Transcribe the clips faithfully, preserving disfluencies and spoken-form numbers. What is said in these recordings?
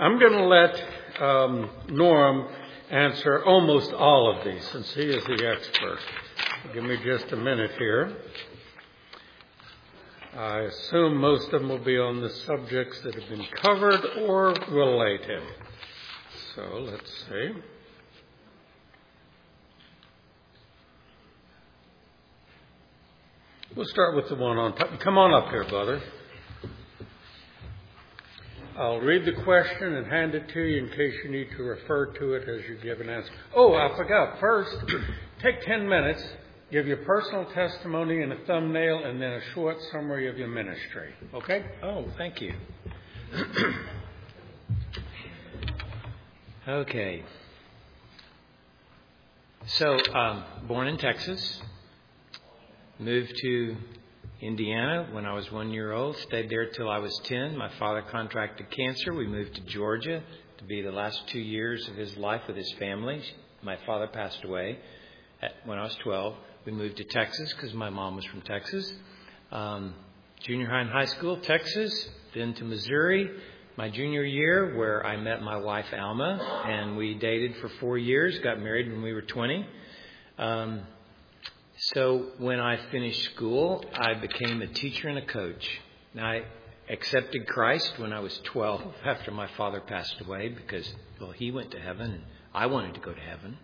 I'm going to let um, Norm answer almost all of these since he is the expert. Give me just a minute here. I assume most of them will be on the subjects that have been covered or related. So let's see. We'll start with the one on top. Come on up here, brother. I'll read the question and hand it to you in case you need to refer to it as you give an answer. Oh, I forgot. First, take ten minutes, give your personal testimony and a thumbnail, and then a short summary of your ministry. Okay? Oh, thank you. Okay. So, um, born in Texas, moved to Indiana when I was one year old, stayed there till I was ten. My father contracted cancer. We moved to Georgia to be the last two years of his life with his family. My father passed away at, when I was twelve. We moved to Texas because my mom was from Texas. Um, junior high and high school, Texas. Then to Missouri, my junior year, where I met my wife, Alma, and we dated for four years, got married when we were twenty. Um, So when I finished school, I became a teacher and a coach. Now, I accepted Christ when I was twelve after my father passed away because, well, he went to heaven and I wanted to go to heaven.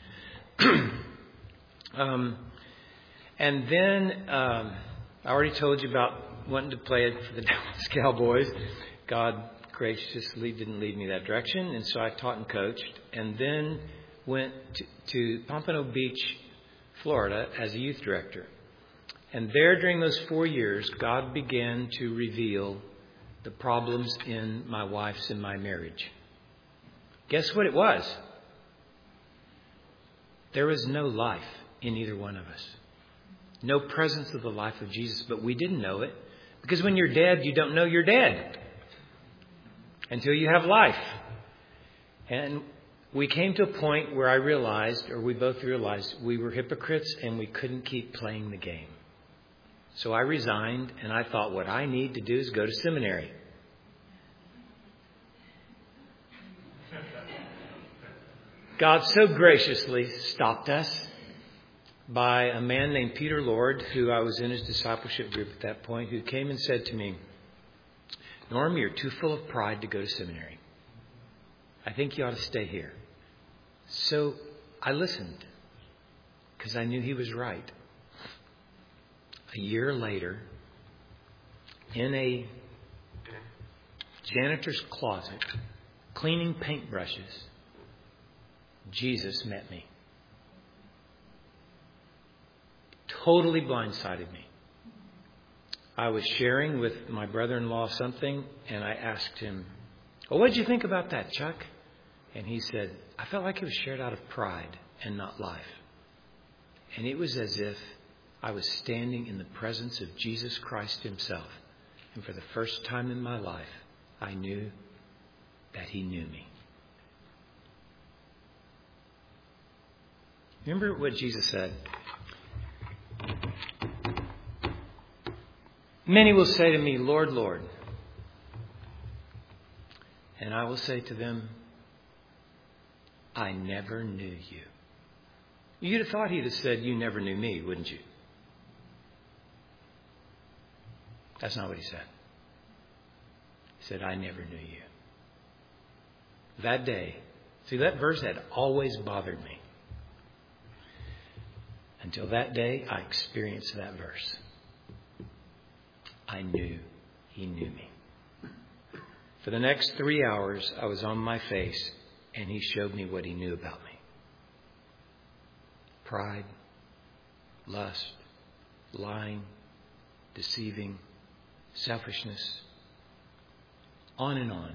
um, and then um, I already told you about wanting to play it for the Dallas Cowboys. God graciously didn't lead me that direction, and so I taught and coached. And then went to, to Pompano Beach, Florida, as a youth director. And there, during those four years, God began to reveal the problems in my wife's and my marriage. Guess what it was? There was no life in either one of us. No presence of the life of Jesus, but we didn't know it. Because when you're dead, you don't know you're dead until you have life. And we came to a point where I realized, or we both realized, we were hypocrites and we couldn't keep playing the game. So I resigned, and I thought what I need to do is go to seminary. God so graciously stopped us by a man named Peter Lord, who I was in his discipleship group at that point, who came and said to me, "Norm, you're too full of pride to go to seminary. I think you ought to stay here." So I listened because I knew he was right. A year later, in a janitor's closet, cleaning paintbrushes, Jesus met me. Totally blindsided me. I was sharing with my brother-in-law something, and I asked him, "Well, what did you think about that, Chuck?" And he said, "I felt like it was shared out of pride and not life." And it was as if I was standing in the presence of Jesus Christ himself. And for the first time in my life, I knew that he knew me. Remember what Jesus said? "Many will say to me, 'Lord, Lord.' And I will say to them, 'I never knew you.'" You'd have thought he'd have said, "You never knew me," wouldn't you? That's not what he said. He said, "I never knew you." That day, see, that verse had always bothered me. Until that day, I experienced that verse. I knew he knew me. For the next three hours, I was on my face, and he showed me what he knew about me. Pride, lust, lying, deceiving, selfishness, on and on.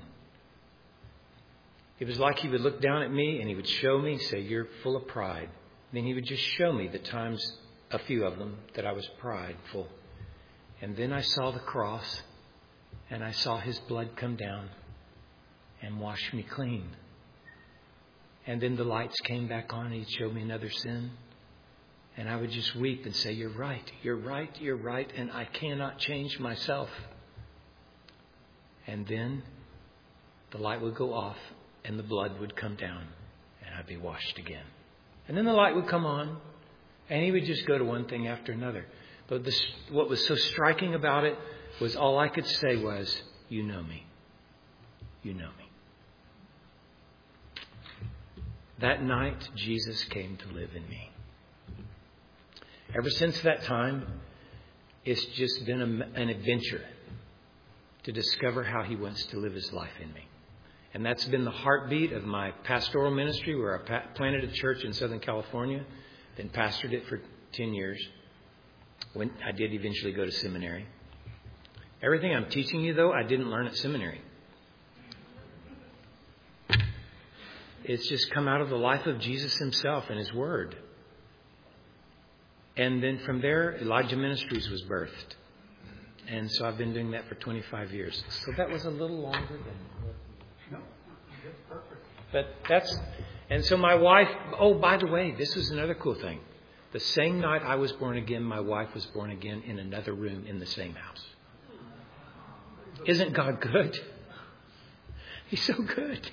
It was like he would look down at me and he would show me, say, "You're full of pride." Then he would just show me the times, a few of them, that I was prideful. And then I saw the cross, and I saw his blood come down and wash me clean. And then the lights came back on, and he'd show me another sin. And I would just weep and say, "You're right, you're right, you're right, and I cannot change myself." And then the light would go off and the blood would come down and I'd be washed again. And then the light would come on and he would just go to one thing after another. But this, what was so striking about it was all I could say was, you know me. You know me. That night, Jesus came to live in me. Ever since that time, it's just been a, an adventure to discover how he wants to live his life in me. And that's been the heartbeat of my pastoral ministry, where I pa- planted a church in Southern California, then pastored it for ten years. When I did eventually go to seminary. Everything I'm teaching you, though, I didn't learn at seminary. It's just come out of the life of Jesus himself and his word. And then from there, Elijah Ministries was birthed. And so I've been doing that for twenty-five years. So that was a little longer than... No, that's perfect. But that's... And so my wife... Oh, by the way, this was another cool thing. The same night I was born again, my wife was born again in another room in the same house. Isn't God good? He's so good.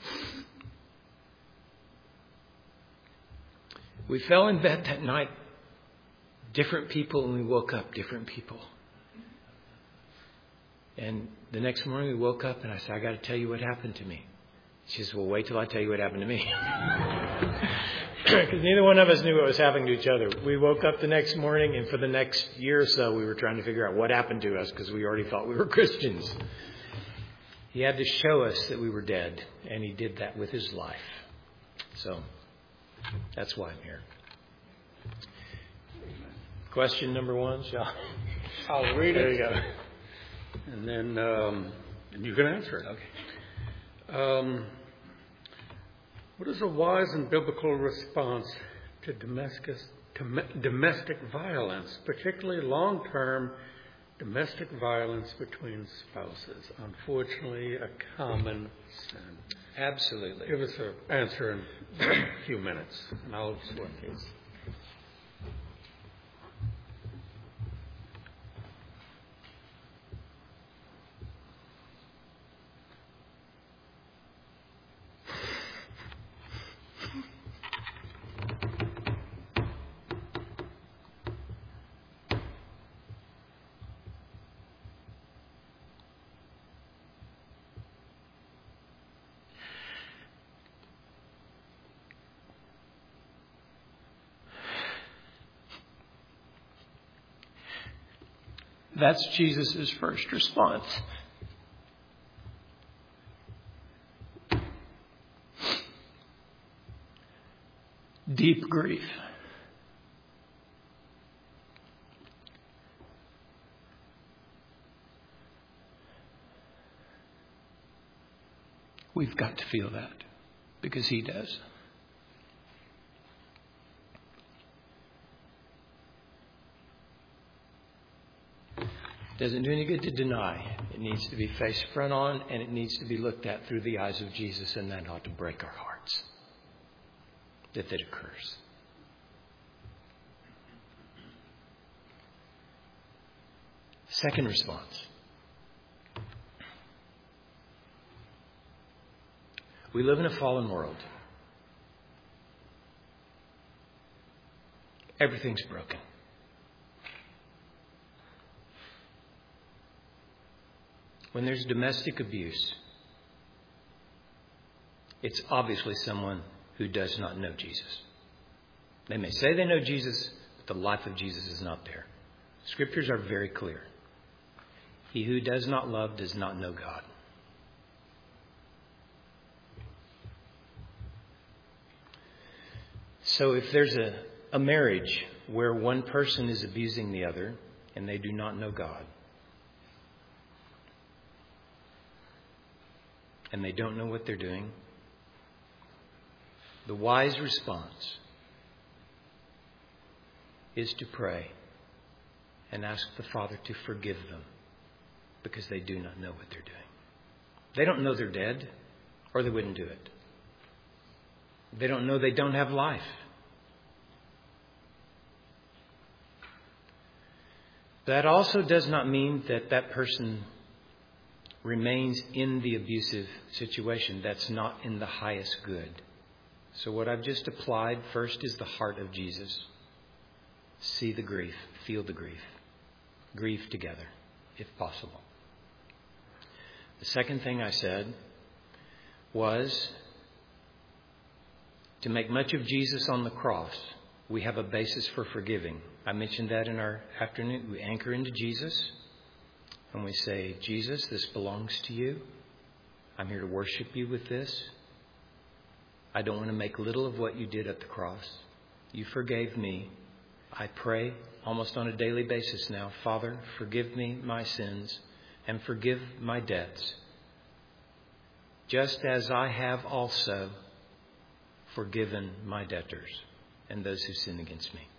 We fell in bed that night, different people, and we woke up different people. And the next morning we woke up and I said, I got to tell you what happened to me. She says, well, wait till I tell you what happened to me. Because neither one of us knew what was happening to each other. We woke up the next morning, and for the next year or so, we were trying to figure out what happened to us because we already thought we were Christians. He had to show us that we were dead, and he did that with his life. So that's why I'm here. Question number one, shall I'll read There it. you go. And then um, and you can answer it. Okay. Um, what is a wise and biblical response to domestic, to domestic violence, particularly long-term domestic violence between spouses? Unfortunately, a common sin. Absolutely. Give us an answer in a few minutes, and I'll select these. That's Jesus' first response. Deep grief. We've got to feel that because he does. Doesn't do any good to deny. It needs to be faced front on, and it needs to be looked at through the eyes of Jesus, and that ought to break our hearts that that occurs. Second response. We live in a fallen world. Everything's broken. When there's domestic abuse, it's obviously someone who does not know Jesus. They may say they know Jesus, but the life of Jesus is not there. Scriptures are very clear. He who does not love does not know God. So if there's a, a marriage where one person is abusing the other and they do not know God, and they don't know what they're doing, the wise response is to pray and ask the Father to forgive them because they do not know what they're doing. They don't know they're dead, or they wouldn't do it. They don't know they don't have life. That also does not mean that that person remains in the abusive situation. That's not in the highest good. So what I've just applied first is the heart of Jesus. See the grief, feel the grief. Grieve together, if possible. The second thing I said was to make much of Jesus on the cross. We have a basis for forgiving. I mentioned that in our afternoon. We anchor into Jesus and we say, Jesus, this belongs to you. I'm here to worship you with this. I don't want to make little of what you did at the cross. You forgave me. I pray almost on a daily basis now, Father, forgive me my sins and forgive my debts, just as I have also forgiven my debtors and those who sin against me.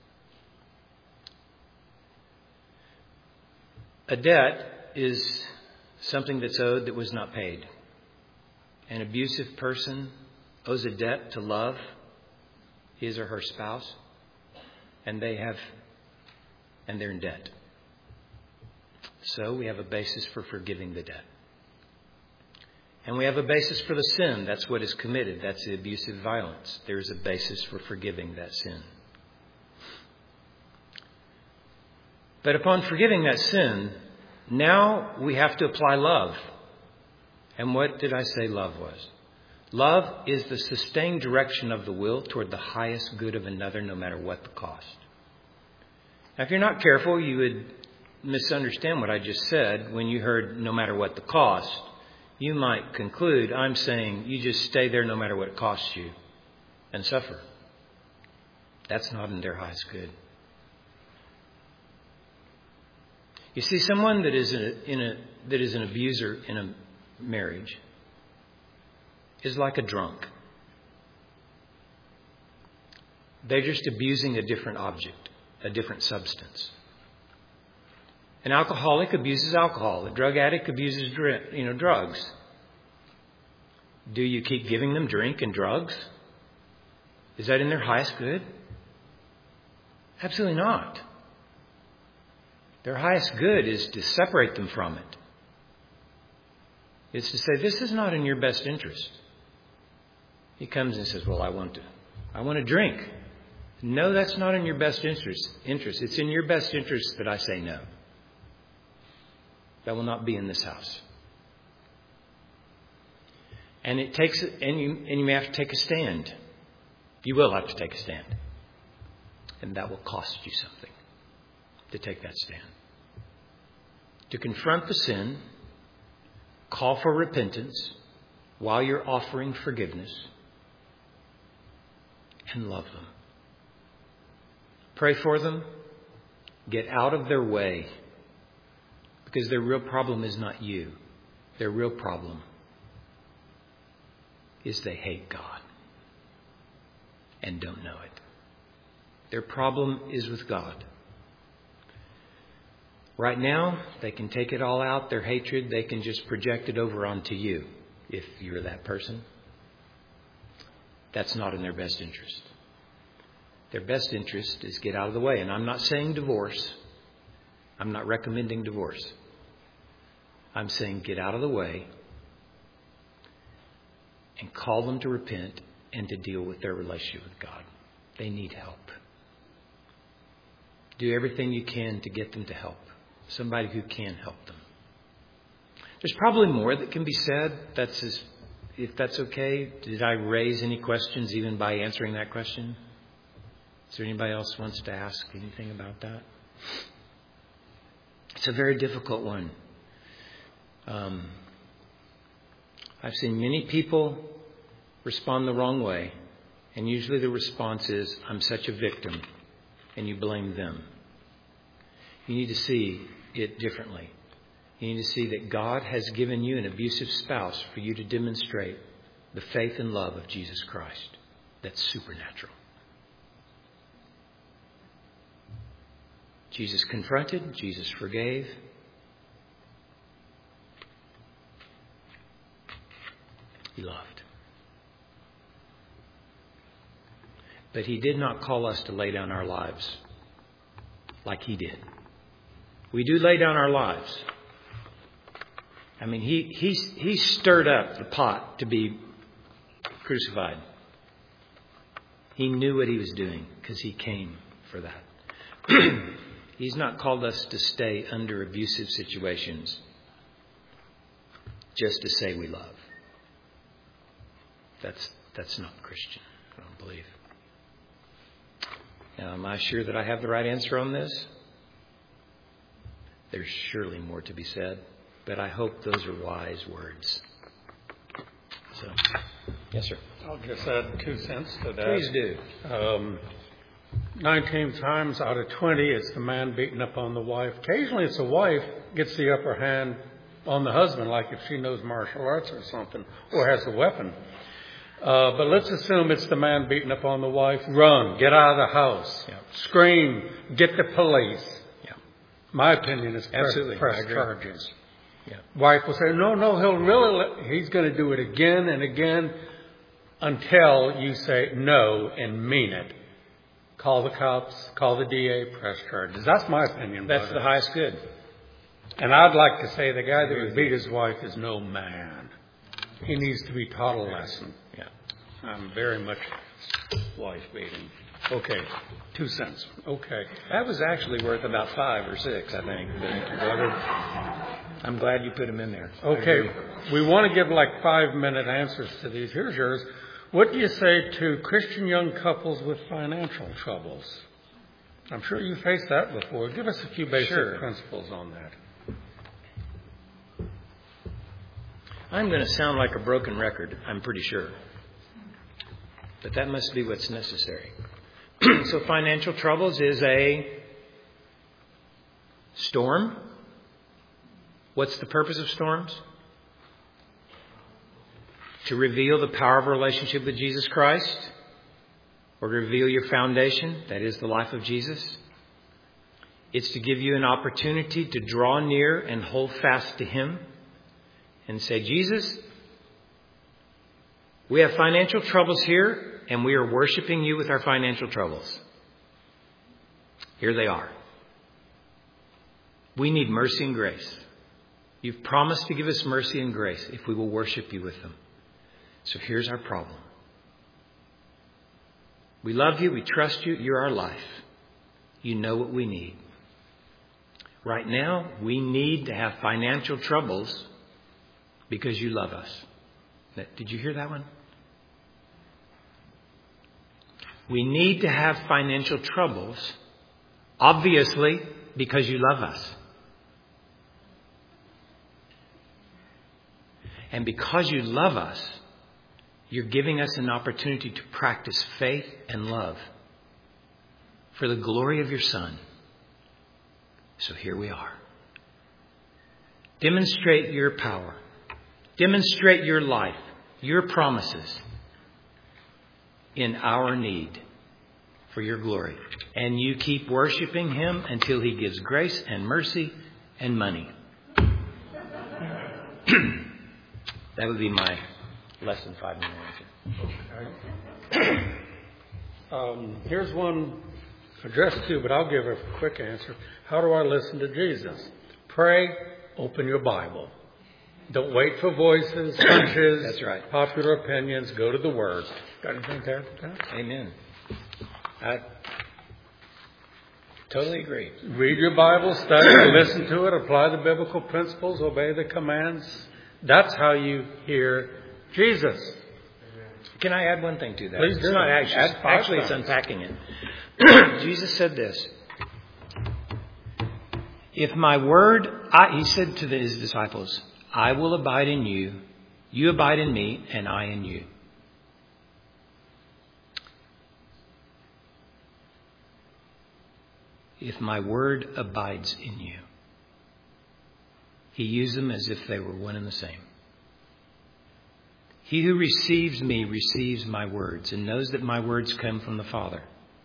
A debt is something that's owed that was not paid. An abusive person owes a debt to love his or her spouse, and they have, and they're in debt. So we have a basis for forgiving the debt. And we have a basis for the sin. That's what is committed. That's the abusive violence. There is a basis for forgiving that sin. But upon forgiving that sin, now we have to apply love. And what did I say love was? Love is the sustained direction of the will toward the highest good of another, no matter what the cost. Now, if you're not careful, you would misunderstand what I just said when you heard no matter what the cost. You might conclude I'm saying you just stay there no matter what it costs you and suffer. That's not in their highest good. You see, someone that is a, in a that is an abuser in a marriage is like a drunk. They're just abusing a different object, a different substance. An alcoholic abuses alcohol. A drug addict abuses, you know, drugs. Do you keep giving them drink and drugs? Is that in their highest good? Absolutely not. Their highest good is to separate them from it. It's to say, this is not in your best interest. He comes and says, well, I want to, I want to drink. No, that's not in your best interest. Interest. It's in your best interest that I say no. That will not be in this house. And it takes, and you, and you may have to take a stand. You will have to take a stand. And that will cost you something to take that stand. To confront the sin, call for repentance while you're offering forgiveness, and love them. Pray for them. Get out of their way. Because their real problem is not you. Their real problem is they hate God and don't know it. Their problem is with God. Right now, they can take it all out, their hatred, they can just project it over onto you if you're that person. That's not in their best interest. Their best interest is get out of the way. And I'm not saying divorce. I'm not recommending divorce. I'm saying get out of the way and call them to repent and to deal with their relationship with God. They need help. Do everything you can to get them to help. Somebody who can help them. There's probably more that can be said. That's as, if that's okay. Did I raise any questions even by answering that question? Is there anybody else who wants to ask anything about that? It's a very difficult one. Um, I've seen many people respond the wrong way. And usually the response is, I'm such a victim. And you blame them. You need to see it differently. You need to see that God has given you an abusive spouse for you to demonstrate the faith and love of Jesus Christ. That's supernatural. Jesus confronted. Jesus forgave. He loved. But He did not call us to lay down our lives like He did. We do lay down our lives. I mean, he, he, he stirred up the pot to be crucified. He knew what he was doing because he came for that. He's not called us to stay under abusive situations just to say we love. That's that's not Christian, I don't believe. Now, am I sure that I have the right answer on this? There's surely more to be said, but I hope those are wise words. So, yes, sir. I'll just add two cents to that. Please do. Um, nineteen times out of twenty, it's the man beating up on the wife. Occasionally, it's the wife gets the upper hand on the husband, like if she knows martial arts or something, or has a weapon. Uh, but let's assume it's the man beating up on the wife. Run, get out of the house, yeah. Scream, get the police. Yeah. My opinion is press, Absolutely. press charges. Yeah. Wife will say, no, no, he'll really, let, he's going to do it again and again until you say no and mean it. Call the cops, call the D A, press charges. That's my opinion. That's the it. highest good. And I'd like to say the guy that would beat his wife is no man. He needs to be taught a lesson. Yeah. I'm very much wife beating. Okay. Two cents. Okay. That was actually worth about five or six, I think. I'm glad you put them in there. Okay. We want to give like five minute answers to these. Here's yours. What do you say to Christian young couples with financial troubles? I'm sure you faced that before. Give us a few basic Sure. principles on that. I'm going to sound like a broken record, I'm pretty sure. But that must be what's necessary. So financial troubles is a storm. What's the purpose of storms? To reveal the power of a relationship with Jesus Christ, or to reveal your foundation, that is the life of Jesus. It's to give you an opportunity to draw near and hold fast to Him and say, Jesus, we have financial troubles here, and we are worshiping you with our financial troubles. Here they are. We need mercy and grace. You've promised to give us mercy and grace if we will worship you with them. So here's our problem. We love you. We trust you. You're our life. You know what we need. Right now, we need to have financial troubles because you love us. Did you hear that one? We need to have financial troubles, obviously, because you love us. And because you love us, you're giving us an opportunity to practice faith and love for the glory of your Son. So here we are. Demonstrate your power. Demonstrate your life, your promises in our need for your glory. And you keep worshiping Him until He gives grace and mercy and money. That would be my less than five minute answer. Um, here's one addressed to you, but I'll give a quick answer. How do I listen to Jesus? Pray, open your Bible. Don't wait for voices, hunches, That's right. popular opinions. Go to the Word. Got anything to add to that? Amen. I totally agree. Read your Bible, study, listen to it, apply the biblical principles, obey the commands. That's how you hear Jesus. Can I add one thing to that? Please It's do. not actually, Add five actually it's times. unpacking it. Jesus said this. If my word, I, he said to his disciples, I will abide in you, you abide in me, and I in you. If my word abides in you. He used them as if they were one and the same. He who receives me receives my words and knows that my words come from the Father.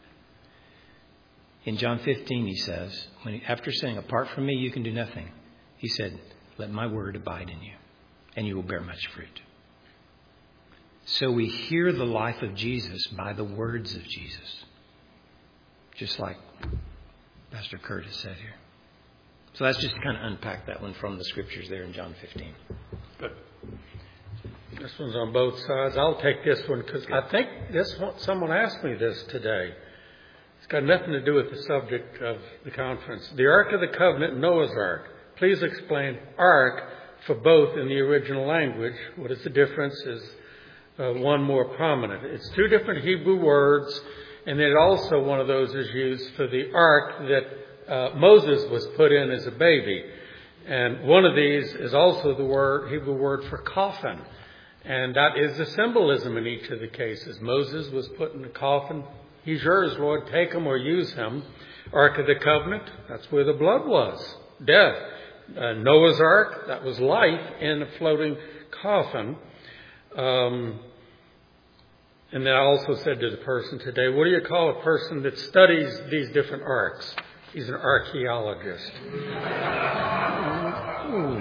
In John fifteen, he says, when he, after saying, apart from me, you can do nothing. He said, let my word abide in you, and you will bear much fruit. So we hear the life of Jesus by the words of Jesus. Just like Pastor Kurt has said here. So that's just to kind of unpack that one from the scriptures there in John fifteen. Good. This one's on both sides. I'll take this one because I think this one, someone asked me this today. It's got nothing to do with the subject of the conference. The Ark of the Covenant, Noah's Ark. Please explain Ark for both in the original language. What is the difference? Is uh, one more prominent? It's two different Hebrew words, and then also one of those is used for the Ark that uh, Moses was put in as a baby. And one of these is also the word Hebrew word for coffin. And that is the symbolism in each of the cases. Moses was put in a coffin. He's yours, Lord. Take him or use him. Ark of the Covenant, that's where the blood was. Death. Uh, Noah's Ark, that was life in a floating coffin. Um, and then I also said to the person today, what do you call a person that studies these different arks? He's an archaeologist. Ooh.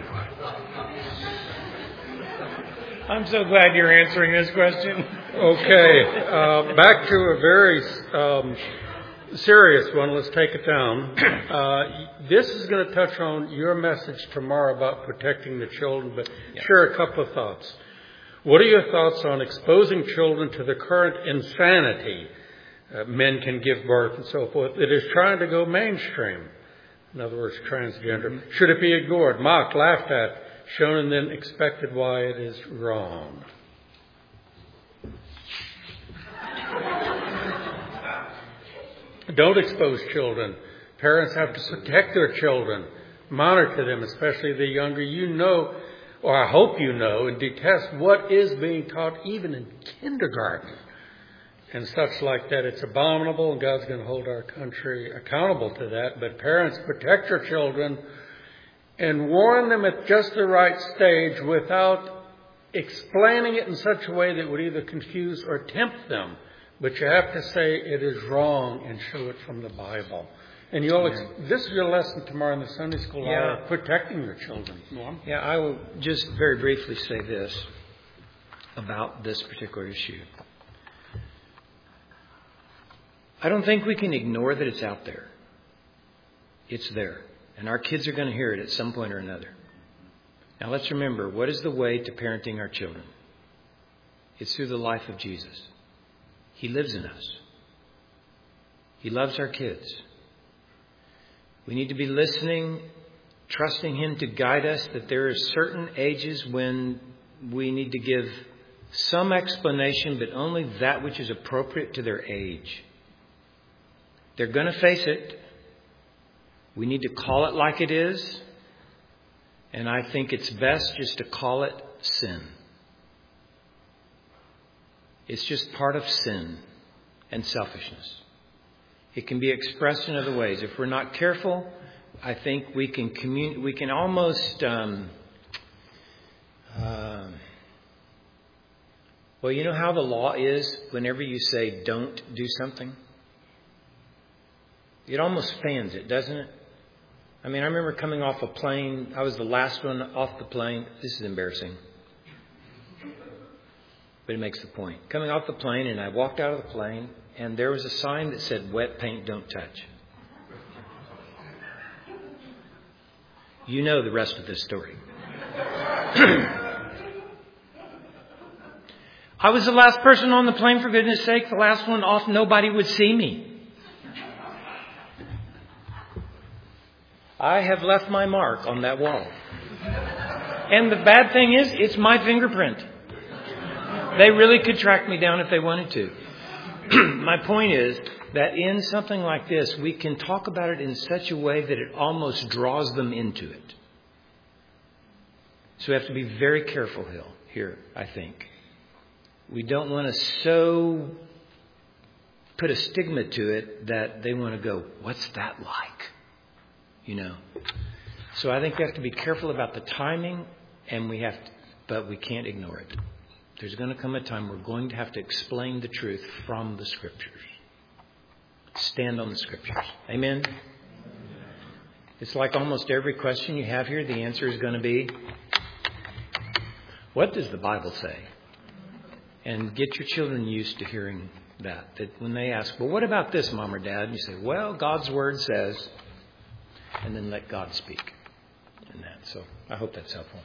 I'm so glad you're answering this question. Okay, uh, back to a very um, serious one. Let's take it down. Uh, this is going to touch on your message tomorrow about protecting the children, but yeah. Share a couple of thoughts. What are your thoughts on exposing children to the current insanity? Uh, men can give birth and so forth. It is trying to go mainstream. In other words, transgender. Mm-hmm. Should it be ignored, mocked, laughed at, shown and then expected why it is wrong? Don't expose children. Parents have to protect their children, monitor them, especially the younger. You know, or I hope you know, and detest what is being taught even in kindergarten and such like that. It's abominable, and God's going to hold our country accountable to that. But parents, protect your children and warn them at just the right stage without explaining it in such a way that would either confuse or tempt them. But you have to say it is wrong and show it from the Bible. And you'll ex- this is your lesson tomorrow in the Sunday school hour, yeah. Protecting your children. Norm? Yeah, I will just very briefly say this about this particular issue. I don't think we can ignore that it's out there. It's there. And our kids are going to hear it at some point or another. Now let's remember, what is the way to parenting our children? It's through the life of Jesus. He lives in us. He loves our kids. We need to be listening, trusting Him to guide us, that there are certain ages when we need to give some explanation, but only that which is appropriate to their age. They're going to face it. We need to call it like it is. And I think it's best just to call it sin. It's just part of sin and selfishness. It can be expressed in other ways. If we're not careful, I think we can commun- we can almost, um, uh, well, you know how the law is whenever you say don't do something? It almost fans it, doesn't it? I mean, I remember coming off a plane. I was the last one off the plane. This is embarrassing. But it makes the point. Coming off the plane, and I walked out of the plane, and there was a sign that said, wet paint, don't touch. You know the rest of this story. I was the last person on the plane, for goodness sake, the last one off. Nobody would see me. I have left my mark on that wall. And the bad thing is, it's my fingerprint. They really could track me down if they wanted to. My point is that in something like this, we can talk about it in such a way that it almost draws them into it. So we have to be very careful here, I think. We don't want to so put a stigma to it that they want to go, what's that like? You know. So I think we have to be careful about the timing, and we have to, but we can't ignore it. There's going to come a time we're going to have to explain the truth from the Scriptures. Stand on the Scriptures. Amen? It's like almost every question you have here, the answer is going to be, what does the Bible say? And get your children used to hearing that. That when they ask, well, what about this, Mom or Dad? And you say, well, God's Word says. and then let God speak in that. So I hope that's helpful.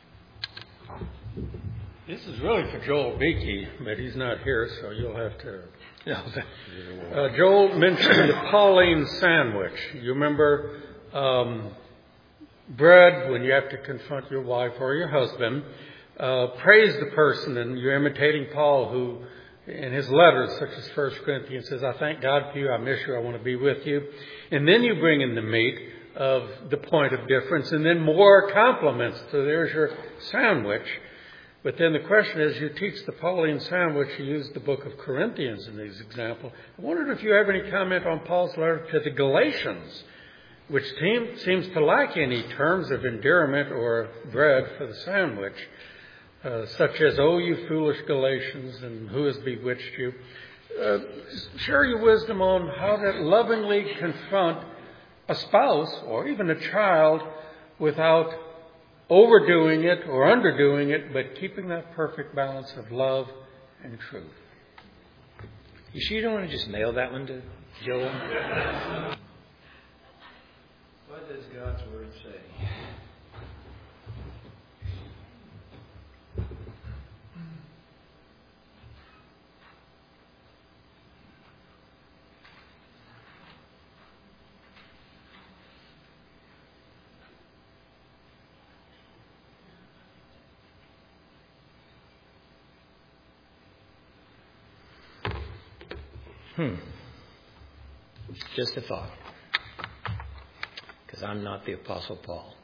This is really for Joel Beakey, but he's not here, so you'll have to... No. Uh, Joel mentioned the Pauline sandwich. You remember um, bread, when you have to confront your wife or your husband, uh, praise the person, and you're imitating Paul, who in his letters, such as First Corinthians, says, I thank God for you, I miss you, I want to be with you. And then you bring in the meat of the point of difference, and then more compliments. So there's your sandwich. But then the question is, you teach the Pauline sandwich, you use the book of Corinthians in these examples. I wondered if you have any comment on Paul's letter to the Galatians, which team, seems to lack any terms of endearment or bread for the sandwich, uh, such as, oh, you foolish Galatians, and who has bewitched you? Uh, share your wisdom on how to lovingly confront a spouse or even a child without overdoing it or underdoing it, but keeping that perfect balance of love and truth. You sure you don't want to just mail that one to Joel? What does God's Word say? Hmm. Just a thought. Because I'm not the Apostle Paul.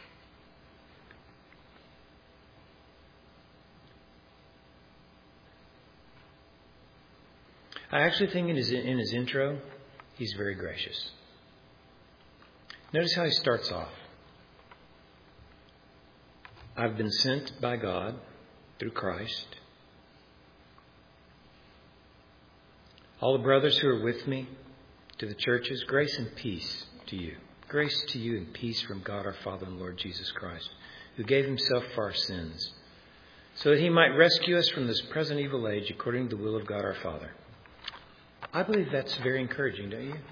I actually think in his, in his intro, he's very gracious. Notice how he starts off. I've been sent by God through Christ. All the brothers who are with me, to the churches, grace and peace to you. Grace to you and peace from God our Father and Lord Jesus Christ, who gave himself for our sins, so that he might rescue us from this present evil age according to the will of God our Father. I believe that's very encouraging, don't you?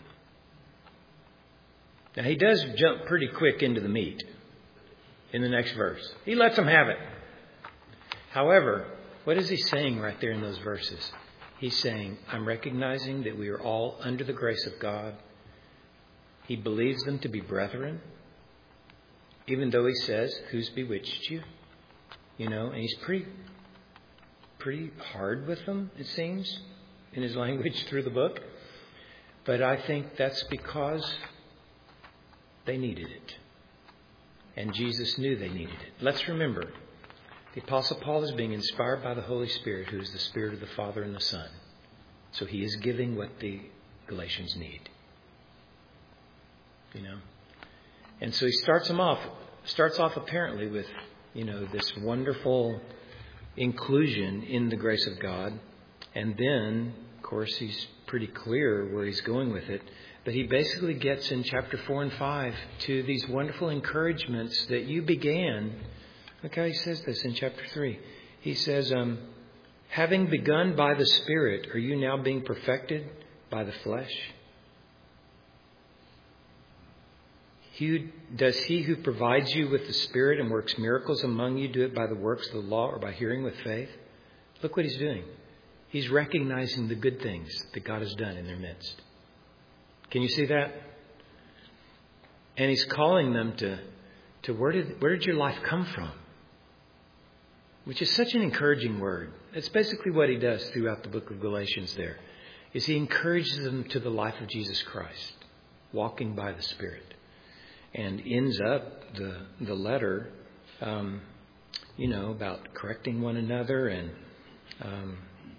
Now, he does jump pretty quick into the meat in the next verse. He lets them have it. However, what is he saying right there in those verses? He's saying, I'm recognizing that we are all under the grace of God. He believes them to be brethren, even though he says, who's bewitched you? You know, and he's pretty, pretty hard with them, it seems, in his language through the book. But I think that's because they needed it. And Jesus knew they needed it. Let's remember, the Apostle Paul is being inspired by the Holy Spirit, who is the Spirit of the Father and the Son. So he is giving what the Galatians need. You know? And so he starts them off, starts off apparently with, you know, this wonderful inclusion in the grace of God. And then, of course, he's pretty clear where he's going with it. But he basically gets in chapter four and five to these wonderful encouragements that you began. Look how he says this in chapter three. He says, um, having begun by the Spirit, are you now being perfected by the flesh? He, does he who provides you with the Spirit and works miracles among you do it by the works of the law or by hearing with faith? Look what he's doing. He's recognizing the good things that God has done in their midst. Can you see that? And he's calling them to, to where did where did your life come from? Which is such an encouraging word. It's basically what he does throughout the book of Galatians there. Is he encourages them to the life of Jesus Christ, walking by the Spirit. And ends up the the letter, um, you know, about correcting one another and um,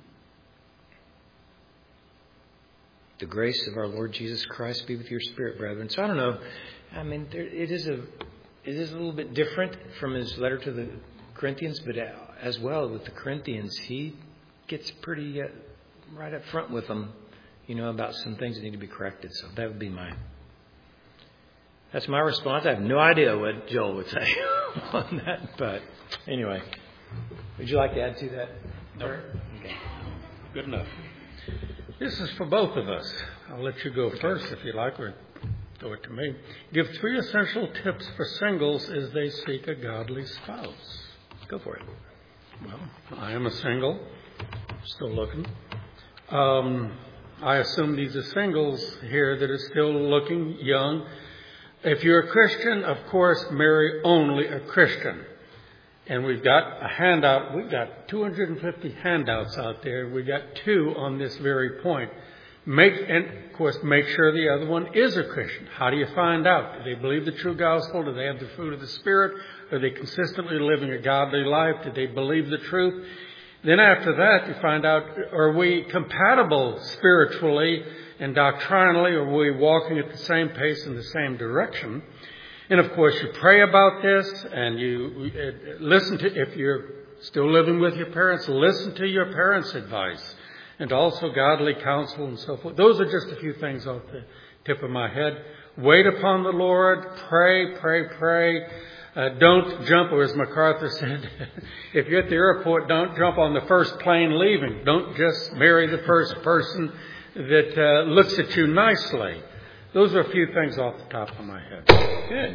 the grace of our Lord Jesus Christ be with your spirit, brethren. So I don't know. I mean, there, it is a it is a little bit different from his letter to the Corinthians, but as well with the Corinthians, he gets pretty uh, right up front with them, you know, about some things that need to be corrected. So that would be my that's my response. I have no idea what Joel would say on that, but anyway, would you like to add to that? No. Okay. Good enough. This is for both of us. I'll let you go first if you like. Or bestow it to me. Give three essential tips for singles as they seek a godly spouse. Go for it. Well, I am a single, still looking. Um, I assume these are singles here that are still looking young. If you're a Christian, of course, marry only a Christian. And we've got a handout. We've got two hundred fifty handouts out there. We've got two on this very point. Make, and of course, make sure the other one is a Christian. How do you find out? Do they believe the true gospel? Do they have the fruit of the Spirit? Are they consistently living a godly life? Do they believe the truth? Then after that, you find out, are we compatible spiritually and doctrinally? Are we walking at the same pace in the same direction? And of course, you pray about this and you listen to, if you're still living with your parents, listen to your parents' advice and also godly counsel and so forth. Those are just a few things off the tip of my head. Wait upon the Lord. Pray, pray, pray. Uh, don't jump, or as MacArthur said, if you're at the airport, don't jump on the first plane leaving. Don't just marry the first person that uh, looks at you nicely. Those are a few things off the top of my head. Good.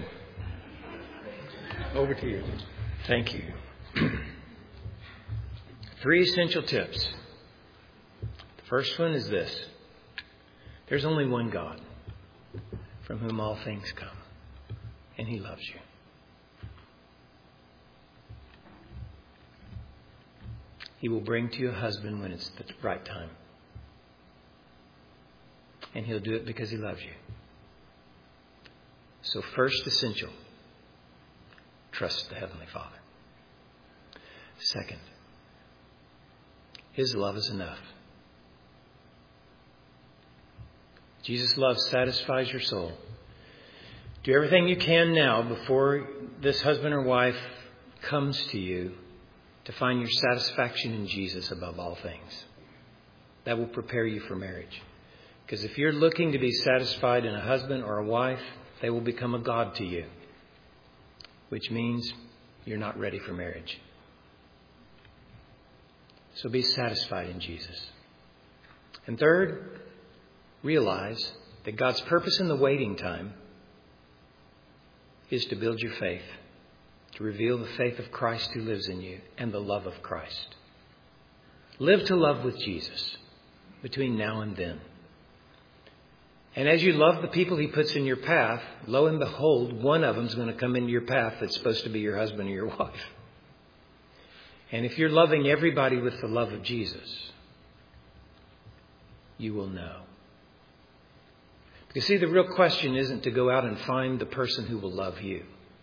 Over to you. Thank you. Three essential tips. The first one is this. There's only one God from whom all things come, and He loves you. He will bring to you a husband when it's the right time. And He'll do it because He loves you. So first essential, trust the Heavenly Father. Second, His love is enough. Jesus' love satisfies your soul. Do everything you can now before this husband or wife comes to you to find your satisfaction in Jesus above all things. That will prepare you for marriage. Because if you're looking to be satisfied in a husband or a wife, they will become a god to you, which means you're not ready for marriage. So be satisfied in Jesus. And third, realize that God's purpose in the waiting time is to build your faith, to reveal the faith of Christ who lives in you and the love of Christ. Live to love with Jesus between now and then. And as you love the people He puts in your path, lo and behold, one of them is going to come into your path that's supposed to be your husband or your wife. And if you're loving everybody with the love of Jesus, you will know. You see, the real question isn't to go out and find the person who will love you.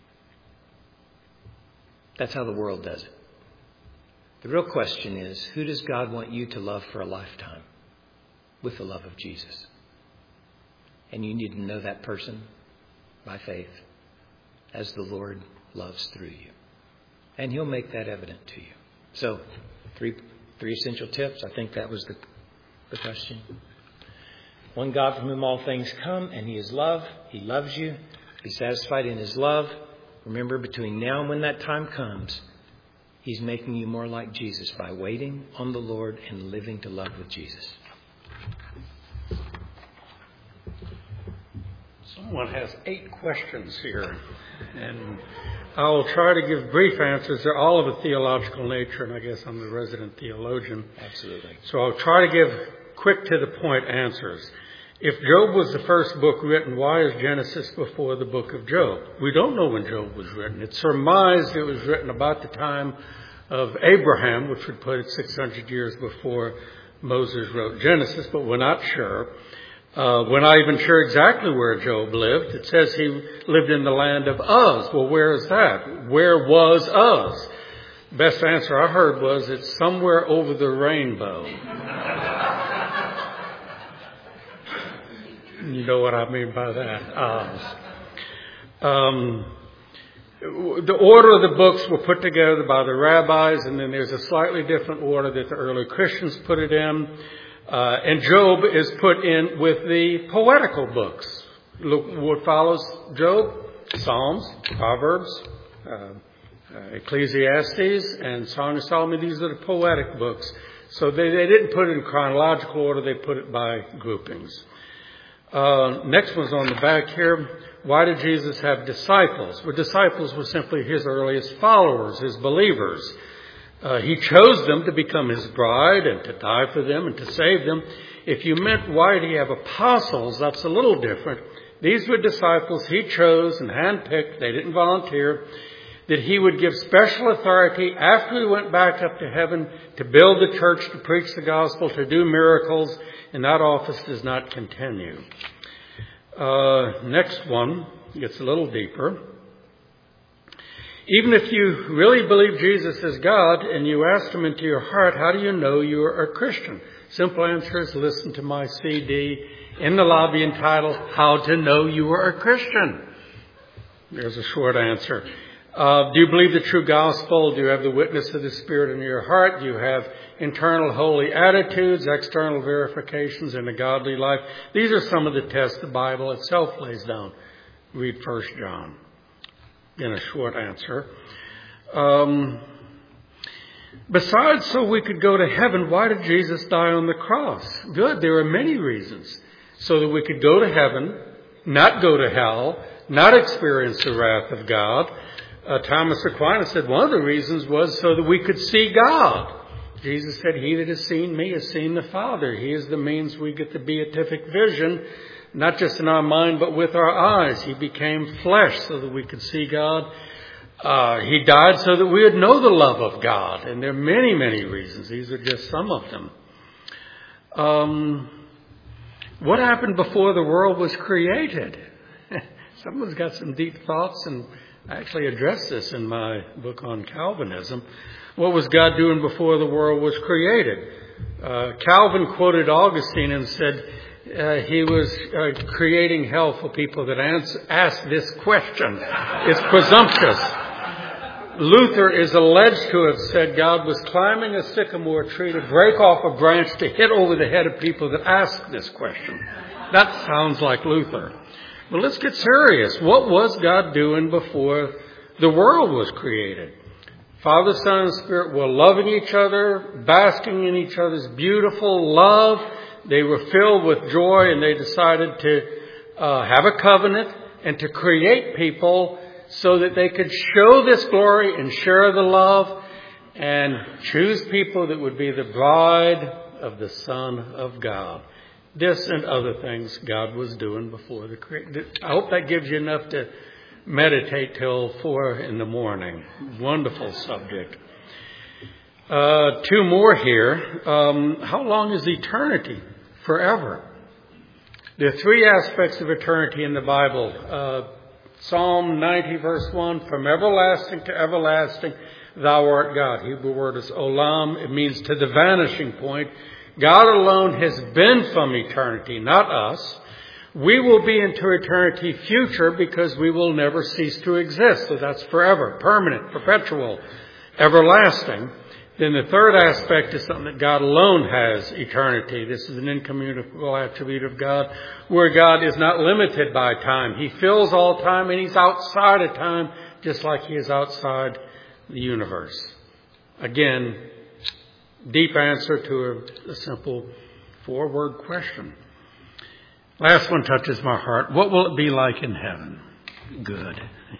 That's how the world does it. The real question is, who does God want you to love for a lifetime with the love of Jesus? And you need to know that person by faith as the Lord loves through you. And He'll make that evident to you. So, three three essential tips. I think that was the, the question. One God from whom all things come, and He is love. He loves you. Be satisfied in His love. Remember, between now and when that time comes, He's making you more like Jesus by waiting on the Lord and living to love with Jesus. Someone has eight questions here, and I'll try to give brief answers. They're all of a theological nature, and I guess I'm the resident theologian. Absolutely. So I'll try to give quick to the point answers. If Job was the first book written, why is Genesis before the book of Job? We don't know when Job was written. It's surmised it was written about the time of Abraham, which would put it six hundred years before Moses wrote Genesis, but we're not sure. Uh, we're not even sure exactly where Job lived. It says he lived in the land of Uz. Well, where is that? Where was Uz? Best answer I heard was it's somewhere over the rainbow. You know what I mean by that. Uz. Um, the order of the books were put together by the rabbis, and then there's a slightly different order that the early Christians put it in. Uh, and Job is put in with the poetical books. Look what follows Job: Psalms, Proverbs, uh, uh, Ecclesiastes, and Song of Solomon. These are the poetic books. So they, they didn't put it in chronological order. They put it by groupings. Uh, next one's on the back here. Why did Jesus have disciples? Well, disciples were simply his earliest followers, his believers. Uh, he chose them to become his bride and to die for them and to save them. If you meant why did he have apostles, that's a little different. These were disciples he chose and handpicked. They didn't volunteer. That he would give special authority after he went back up to heaven to build the church, to preach the gospel, to do miracles, and that office does not continue. Uh, next one gets a little deeper. Even if you really believe Jesus is God and you ask him into your heart, how do you know you are a Christian? Simple answer is listen to my C D in the lobby entitled, How to Know You Are a Christian. There's a short answer. Uh, do you believe the true gospel? Do you have the witness of the Spirit in your heart? Do you have internal holy attitudes, external verifications, and a godly life? These are some of the tests the Bible itself lays down. Read First John. In a short answer. Um, besides, so we could go to heaven, why did Jesus die on the cross? Good. There are many reasons. So that we could go to heaven, not go to hell, not experience the wrath of God. Uh, Thomas Aquinas said one of the reasons was so that we could see God. Jesus said, he that has seen me has seen the Father. He is the means we get the beatific vision, not just in our mind, but with our eyes. He became flesh so that we could see God. Uh, he died so that we would know the love of God. And there are many, many reasons. These are just some of them. Um, what happened before the world was created? Someone's got some deep thoughts, and I actually addressed this in my book on Calvinism. What was God doing before the world was created? Uh, Calvin quoted Augustine and said uh, he was uh, creating hell for people that ans- ask this question. It's presumptuous. Luther is alleged to have said God was climbing a sycamore tree to break off a branch to hit over the head of people that ask this question. That sounds like Luther. But let's get serious. What was God doing before the world was created? Father, Son, and Spirit were loving each other, basking in each other's beautiful love. They were filled with joy, and they decided to uh, have a covenant and to create people so that they could show this glory and share the love and choose people that would be the bride of the Son of God. This and other things God was doing before the creation. I hope that gives you enough to meditate till four in the morning. Wonderful subject. Uh, two more here. Um, how long is eternity? Forever. There are three aspects of eternity in the Bible. Uh, Psalm ninety verse one, from everlasting to everlasting, thou art God. Hebrew word is olam. It means to the vanishing point. God alone has been from eternity, not us. We will be into eternity future because we will never cease to exist. So that's forever, permanent, perpetual, everlasting. Then the third aspect is something that God alone has, eternity. This is an incommunicable attribute of God, where God is not limited by time. He fills all time, and he's outside of time, just like he is outside the universe. Again, deep answer to a, a simple four-word question. Last one touches my heart. What will it be like in heaven? Good.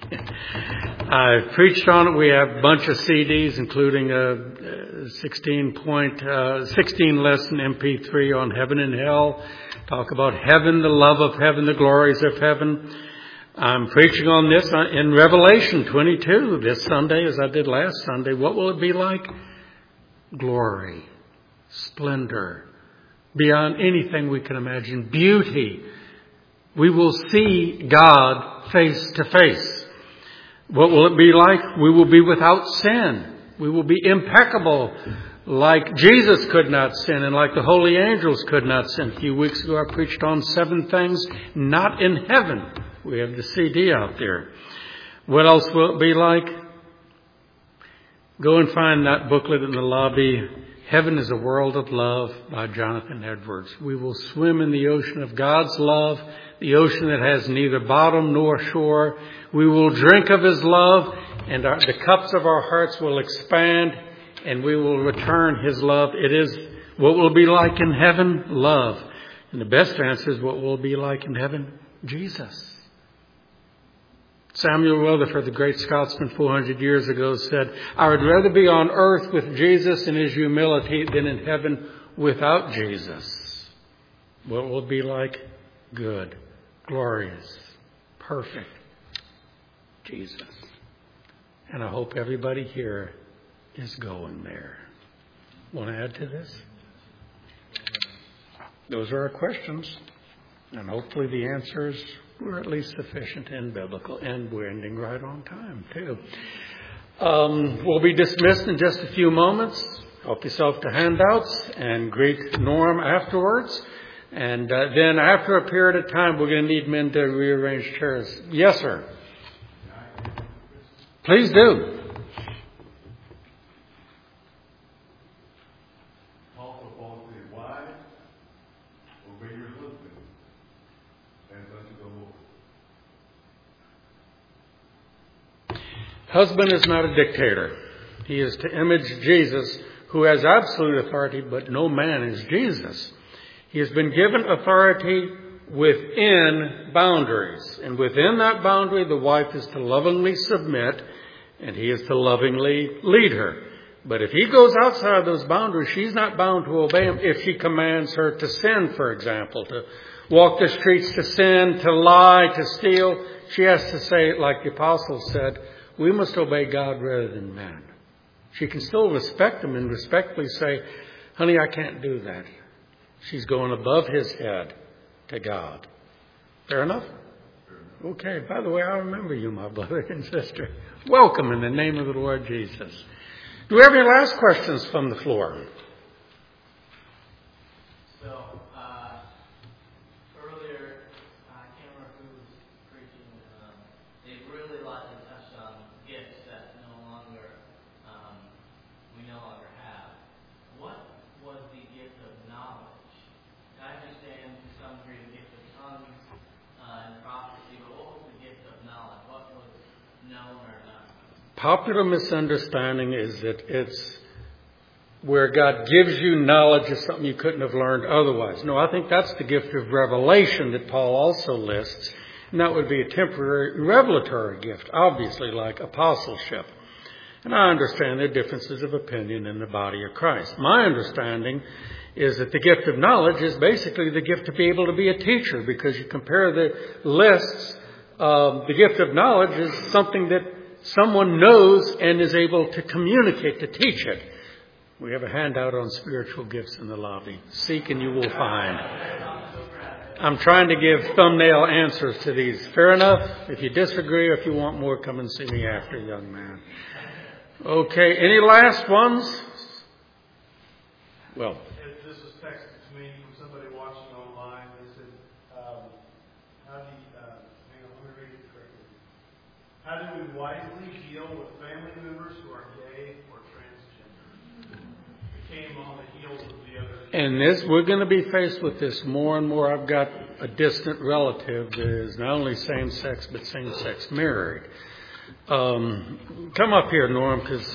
I preached on it. We have a bunch of C Ds, including a sixteen point, uh, sixteen lesson M P three on heaven and hell. Talk about heaven, the love of heaven, the glories of heaven. I'm preaching on this in Revelation twenty-two this Sunday, as I did last Sunday. What will it be like? Glory, splendor, beyond anything we can imagine. Beauty. We will see God face to face. What will it be like? We will be without sin. We will be impeccable, like Jesus could not sin and like the holy angels could not sin. A few weeks ago I preached on seven things not in heaven. We have the C D out there. What else will it be like? Go and find that booklet in the lobby. Heaven is a World of Love by Jonathan Edwards. We will swim in the ocean of God's love, the ocean that has neither bottom nor shore. We will drink of his love, and our, the cups of our hearts will expand, and we will return his love. It is what will be like in heaven, love. And the best answer is what will it be like in heaven? Jesus. Samuel Rutherford, the great Scotsman four hundred years ago, said, I would rather be on earth with Jesus in his humility than in heaven without Jesus. What will it be like? Good, glorious, perfect Jesus. And I hope everybody here is going there. Want to add to this? Those are our questions. And hopefully the answers were at least sufficient and biblical. And we're ending right on time, too. Um, we'll be dismissed in just a few moments. Help yourself to handouts and greet Norm afterwards. And uh, then after a period of time, we're going to need men to rearrange chairs. Yes, sir. Please do. Husband is not a dictator. He is to image Jesus, who has absolute authority, but no man is Jesus. He has been given authority within boundaries. And within that boundary, the wife is to lovingly submit, and he is to lovingly lead her. But if he goes outside of those boundaries, she's not bound to obey him if he commands her to sin, for example, to walk the streets to sin, to lie, to steal. She has to say, like the apostle said, we must obey God rather than man. She can still respect him and respectfully say, honey, I can't do that. She's going above his head to God. Fair enough? Okay. By the way, I remember you, my brother and sister. Welcome in the name of the Lord Jesus. Do we have any last questions from the floor? So, uh, earlier, I can't remember who was preaching. Um, they really like to touch on gifts that no longer, um, we no longer have. What was the gift of knowledge? I understand to some degree the gift of tongues uh, and prophecy, but what was the gift of knowledge? What was known or not? Popular misunderstanding is that it's where God gives you knowledge of something you couldn't have learned otherwise. No, I think that's the gift of revelation that Paul also lists. And that would be a temporary revelatory gift, obviously, like apostleship. And I understand there are differences of opinion in the body of Christ. My understanding is that the gift of knowledge is basically the gift to be able to be a teacher, because you compare the lists. Um, the gift of knowledge is something that someone knows and is able to communicate, to teach it. We have a handout on spiritual gifts in the lobby. Seek and you will find. I'm trying to give thumbnail answers to these. Fair enough? If you disagree or if you want more, come and see me after, young man. Okay, any last ones? Well. This was texted to me from somebody watching online. They said, um, how do you, uh, hang on, let me read it correctly. How do we wisely deal with family members who are gay or transgender? It came on the heels of the other. And this, we're going to be faced with this more and more. I've got a distant relative that is not only same-sex, but same-sex married. Um, come up here, Norm, because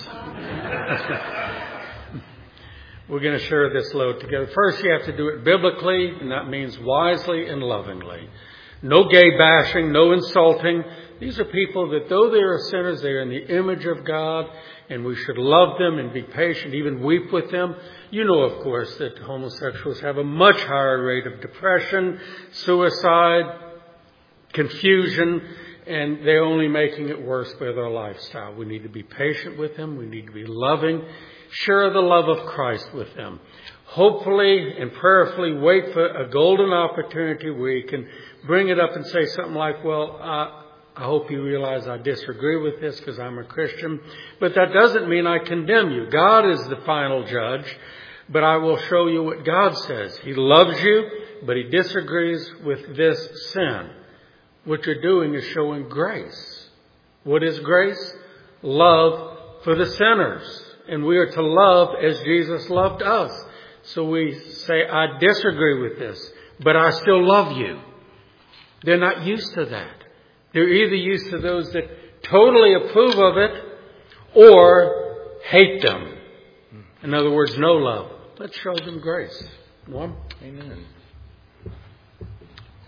we're going to share this load together. First, you have to do it biblically, and that means wisely and lovingly. No gay bashing, no insulting. These are people that, though they are sinners, they are in the image of God, and we should love them and be patient, even weep with them. You know, of course, that homosexuals have a much higher rate of depression, suicide, confusion, and they're only making it worse by their lifestyle. We need to be patient with them. We need to be loving. Share the love of Christ with them. Hopefully and prayerfully wait for a golden opportunity where you can bring it up and say something like, well, I, I hope you realize I disagree with this because I'm a Christian. But that doesn't mean I condemn you. God is the final judge. But I will show you what God says. He loves you, but he disagrees with this sin. What you're doing is showing grace. What is grace? Love for the sinners. And we are to love as Jesus loved us. So we say, I disagree with this, but I still love you. They're not used to that. They're either used to those that totally approve of it or hate them. In other words, no love. Let's show them grace. One. Amen.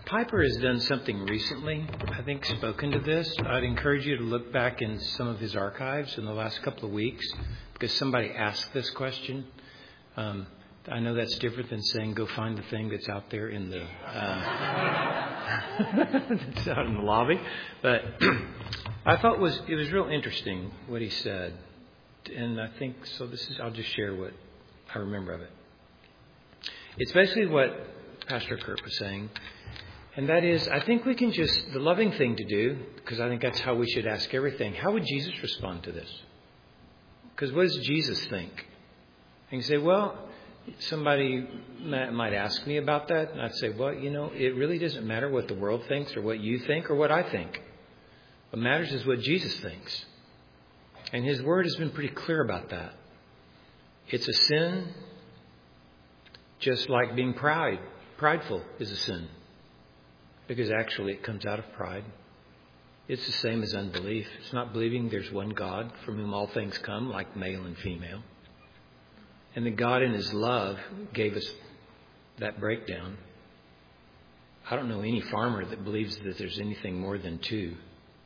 Piper has done something recently, I think, spoken to this. I'd encourage you to look back in some of his archives in the last couple of weeks, because somebody asked this question. Um, I know that's different than saying go find the thing that's out there in the uh, that's out in the lobby. But I thought was it was real interesting what he said, and I think so. This is I'll just share what I remember of it. It's basically what Pastor Kurt was saying. And that is, I think we can just, the loving thing to do, because I think that's how we should ask everything, how would Jesus respond to this? Because what does Jesus think? And you say, well, somebody might ask me about that. And I'd say, well, you know, it really doesn't matter what the world thinks or what you think or what I think. What matters is what Jesus thinks. And his word has been pretty clear about that. It's a sin, just like being proud. Prideful is a sin. Because actually it comes out of pride. It's the same as unbelief. It's not believing there's one God from whom all things come, like male and female. And that God in his love gave us that breakdown. I don't know any farmer that believes that there's anything more than two.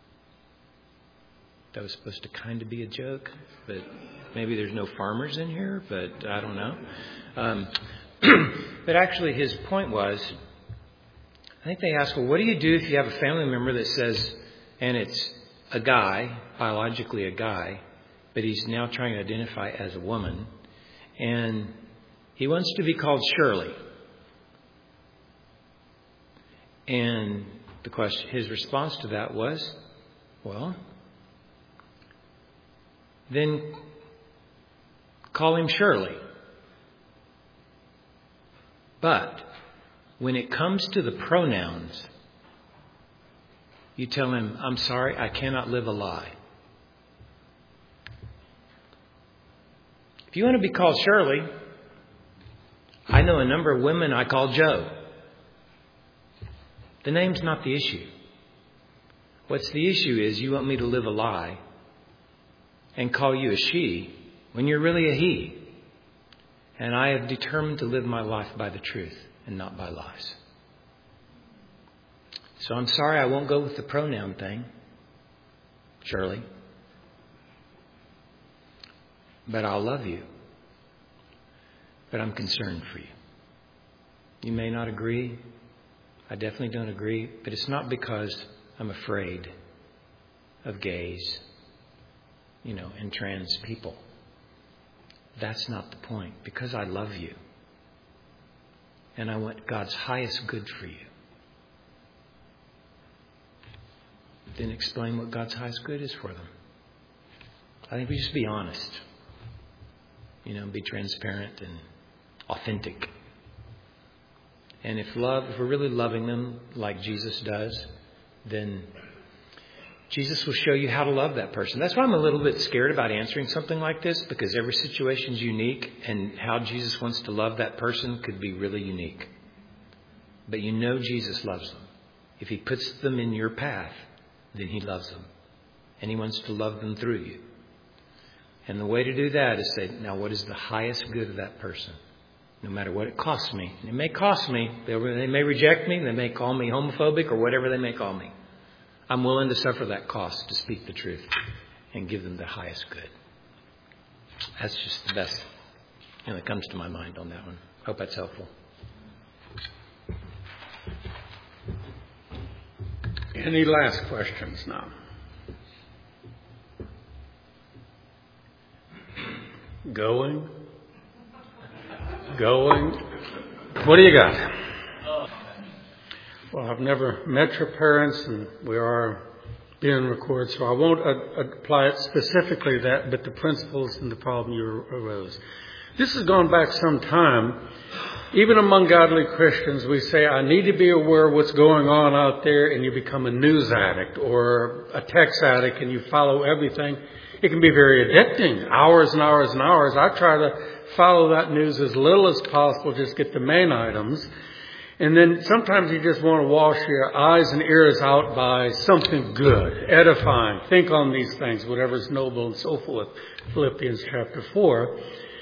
That was supposed to kind of be a joke, but maybe there's no farmers in here, but I don't know. Um, but actually his point was, I think they asked, well, what do you do if you have a family member that says, and it's a guy, biologically a guy, but he's now trying to identify as a woman, and he wants to be called Shirley. And the question, his response to that was, well, then call him Shirley. But when it comes to the pronouns, you tell him, I'm sorry, I cannot live a lie. If you want to be called Shirley, I know a number of women I call Joe. The name's not the issue. What's the issue is you want me to live a lie and call you a she when you're really a he. And I have determined to live my life by the truth and not by lies. So I'm sorry I won't go with the pronoun thing, Shirley. But I'll love you. But I'm concerned for you. You may not agree. I definitely don't agree. But it's not because I'm afraid of gays, you know, and trans people. That's not the point. Because I love you. And I want God's highest good for you. Then explain what God's highest good is for them. I think we just be honest. You know, be transparent and authentic. And if love, if we're really loving them like Jesus does, then Jesus will show you how to love that person. That's why I'm a little bit scared about answering something like this, because every situation is unique, and how Jesus wants to love that person could be really unique. But you know Jesus loves them. If he puts them in your path, then he loves them. And he wants to love them through you. And the way to do that is say, now what is the highest good of that person? No matter what it costs me. And it may cost me. They may reject me. They may call me homophobic or whatever they may call me. I'm willing to suffer that cost to speak the truth and give them the highest good. That's just the best you know, that comes to my mind on that one. Hope that's helpful. Any last questions now? Going? Going? What do you got? Well, I've never met your parents, and we are being recorded, so I won't uh, apply it specifically that, but the principles and the problem you arose. This has gone back some time. Even among godly Christians, we say, I need to be aware of what's going on out there, and you become a news addict or a text addict, and you follow everything. It can be very addicting, hours and hours and hours. I try to follow that news as little as possible, just get the main items. And then sometimes you just want to wash your eyes and ears out by something good, edifying. Think on these things, whatever's noble and so forth. Philippians chapter four.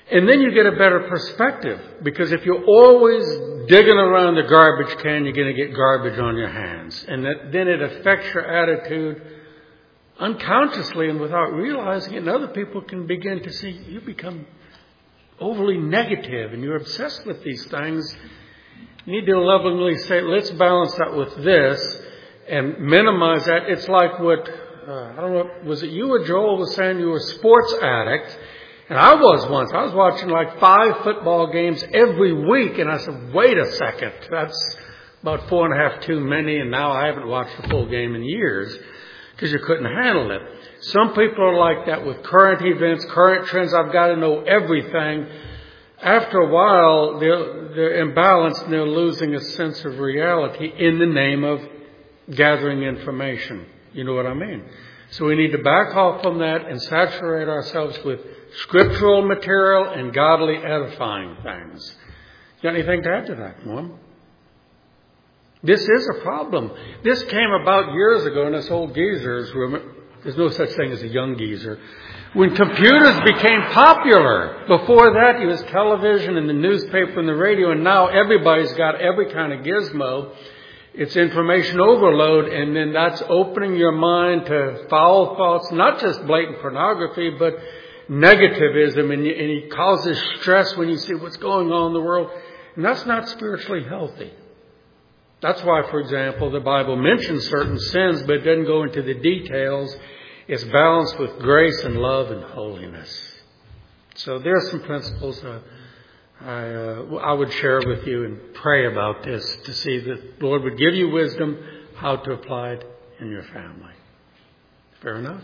And then you get a better perspective, because if you're always digging around the garbage can, you're going to get garbage on your hands. And that, then it affects your attitude unconsciously and without realizing it. And other people can begin to see you become overly negative and you're obsessed with these things. You need to lovingly say, let's balance that with this and minimize that. It's like what, uh, I don't know, was it you or Joel was saying you were a sports addict? And I was once. I was watching like five football games every week. And I said, wait a second. That's about four and a half too many. And now I haven't watched a full game in years because you couldn't handle it. Some people are like that with current events, current trends. I've got to know everything. After a while, they're, they're imbalanced and they're losing a sense of reality in the name of gathering information. You know what I mean? So we need to back off from that and saturate ourselves with scriptural material and godly edifying things. You got anything to add to that, Norm? This is a problem. This came about years ago in this old geezers. There's no such thing as a young geezer. When computers became popular, before that it was television and the newspaper and the radio, and now everybody's got every kind of gizmo. It's information overload, and then that's opening your mind to foul thoughts, not just blatant pornography, but negativism, and, and it causes stress when you see what's going on in the world. And that's not spiritually healthy. That's why, for example, the Bible mentions certain sins, but it doesn't go into the details. It's balanced with grace and love and holiness. So there are some principles uh, I, uh, I would share with you and pray about this to see that the Lord would give you wisdom how to apply it in your family. Fair enough?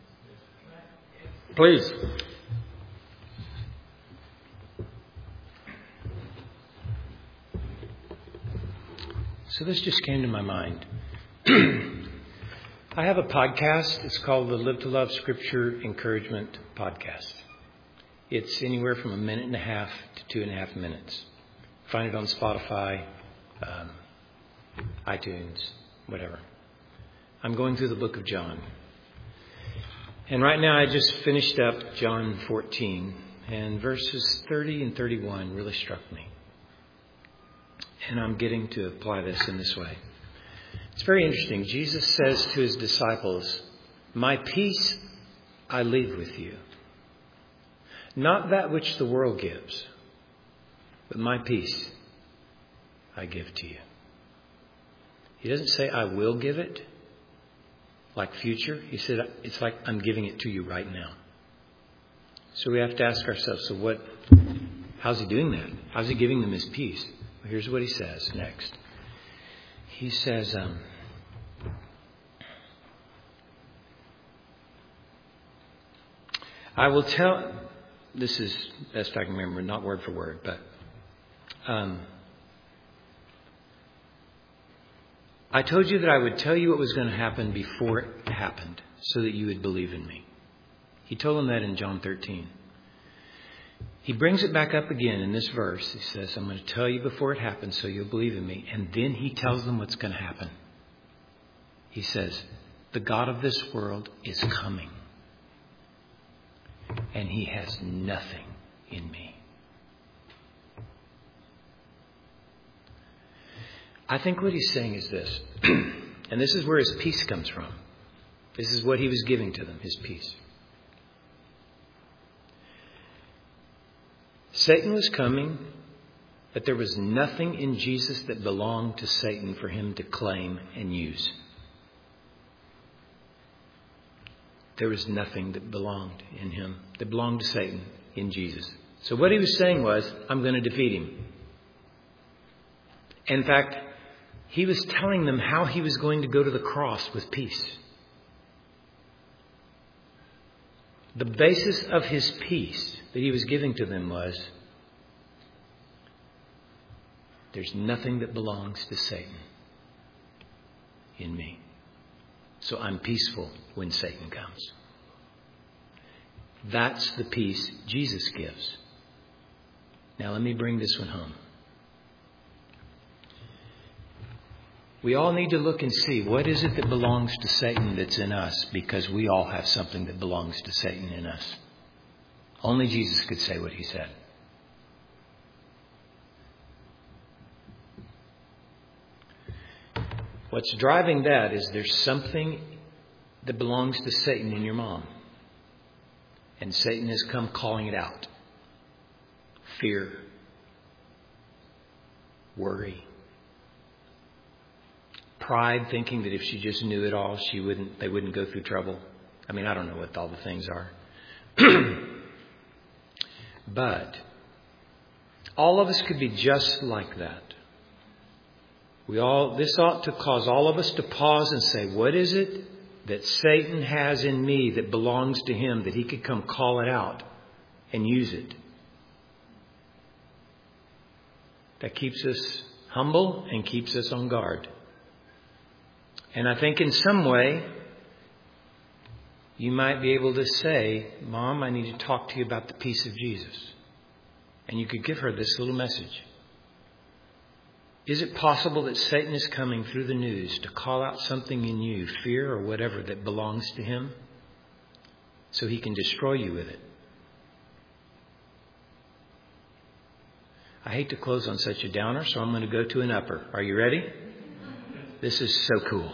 Please. So this just came to my mind. I have a podcast. It's called the Live to Love Scripture Encouragement Podcast. It's anywhere from a minute and a half to two and a half minutes. Find it on Spotify, um, iTunes, whatever. I'm going through the book of John. And right now I just finished up John fourteen, and verses thirty and thirty-one really struck me. And I'm getting to apply this in this way. It's very interesting. Jesus says to his disciples, "My peace I leave with you. Not that which the world gives, but my peace I give to you." He doesn't say, "I will give it," like future. He said, it's like I'm giving it to you right now. So we have to ask ourselves, so what, how's he doing that? How's he giving them his peace? Well, here's what he says next. He says, um, I will tell, this is best I can remember, not word for word, but um, I told you that I would tell you what was going to happen before it happened so that you would believe in me. He told them that in John thirteen. He brings it back up again in this verse. He says, I'm going to tell you before it happens so you'll believe in me. And then he tells them what's going to happen. He says, the God of this world is coming. And he has nothing in me. I think what he's saying is this. And this is where his peace comes from. This is what he was giving to them, his peace. Satan was coming, but there was nothing in Jesus that belonged to Satan for him to claim and use. There was nothing that belonged in him, that belonged to Satan in Jesus. So what he was saying was, I'm going to defeat him. In fact, he was telling them how he was going to go to the cross with peace. The basis of his peace that he was giving to them was, there's nothing that belongs to Satan in me. So I'm peaceful when Satan comes. That's the peace Jesus gives. Now let me bring this one home. We all need to look and see what is it that belongs to Satan that's in us, because we all have something that belongs to Satan in us. Only Jesus could say what he said. What's driving that is there's something that belongs to Satan in your mom. And Satan has come calling it out. Fear. Worry. Pride, thinking that if she just knew it all, she wouldn't, they wouldn't go through trouble. I mean, I don't know what all the things are. But all of us could be just like that. We all, this ought to cause all of us to pause and say, what is it that Satan has in me that belongs to him that he could come call it out and use it? That keeps us humble and keeps us on guard. And I think in some way, you might be able to say, Mom, I need to talk to you about the peace of Jesus. And you could give her this little message. Is it possible that Satan is coming through the news to call out something in you, fear or whatever, that belongs to him, so he can destroy you with it? I hate to close on such a downer, so I'm going to go to an upper. Are you ready? This is so cool.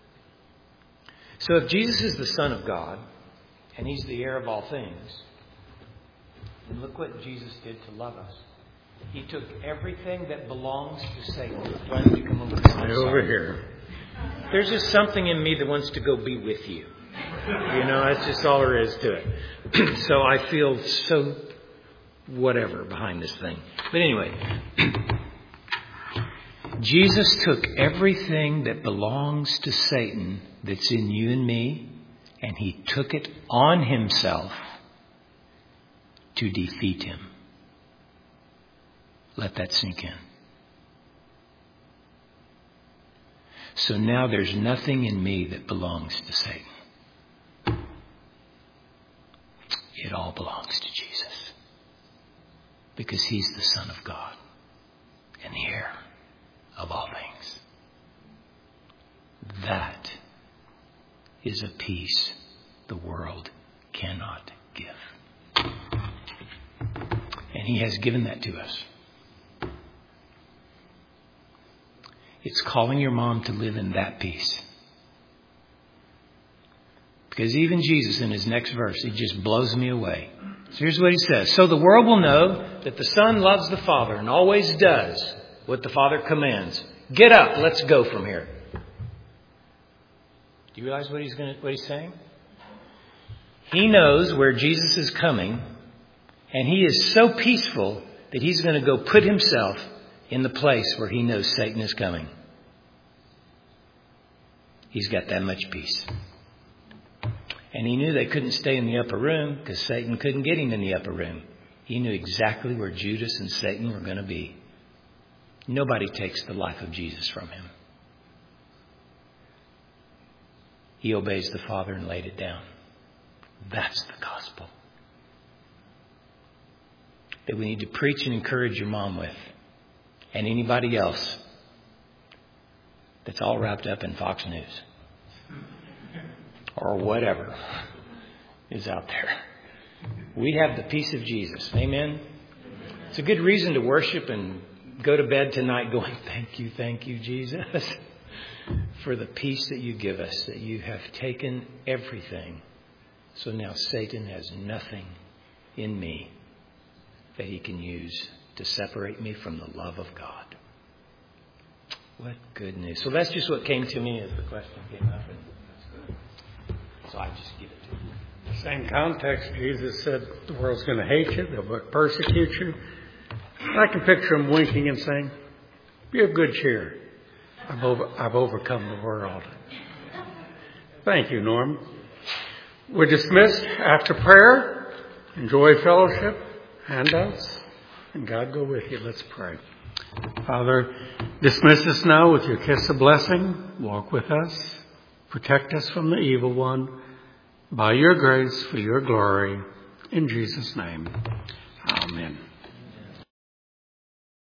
So if Jesus is the Son of God, and he's the heir of all things, then look what Jesus did to love us. He took everything that belongs to Satan. Do I need to come over this side? Over here. There's just something in me that wants to go be with you. You know, that's just all there is to it. So I feel so whatever behind this thing. But anyway, Jesus took everything that belongs to Satan that's in you and me, and he took it on himself to defeat him. Let that sink in. So now there's nothing in me that belongs to Satan. It all belongs to Jesus. Because he's the Son of God and the heir of all things. That is a peace the world cannot give. And he has given that to us. It's calling your mom to live in that peace. Because even Jesus in his next verse, he just blows me away. So here's what he says. So the world will know that the Son loves the Father and always does what the Father commands. Get up, let's go from here. Do you realize what he's going to, what he's saying? He knows where Jesus is coming, and he is so peaceful that he's going to go put himself in the place where he knows Satan is coming. He's got that much peace. And he knew they couldn't stay in the upper room because Satan couldn't get him in the upper room. He knew exactly where Judas and Satan were going to be. Nobody takes the life of Jesus from him. He obeys the Father and laid it down. That's the gospel that we need to preach and encourage your mom with. And anybody else that's all wrapped up in Fox News or whatever is out there. We have the peace of Jesus. Amen. It's a good reason to worship and go to bed tonight going, thank you, thank you, Jesus, for the peace that you give us, that you have taken everything. So now Satan has nothing in me that he can use to separate me from the love of God. What good news. So that's just what came to me as the question came up. And that's good. So I just give it to you. Same context, Jesus said the world's going to hate you, they'll persecute you. I can picture him winking and saying, be of good cheer. I've, over, I've overcome the world. Thank you, Norm. We're dismissed after prayer. Enjoy fellowship, handouts, and God go with you. Let's pray. Father, dismiss us now with your kiss of blessing. Walk with us. Protect us from the evil one. By your grace, for your glory. In Jesus' name, amen.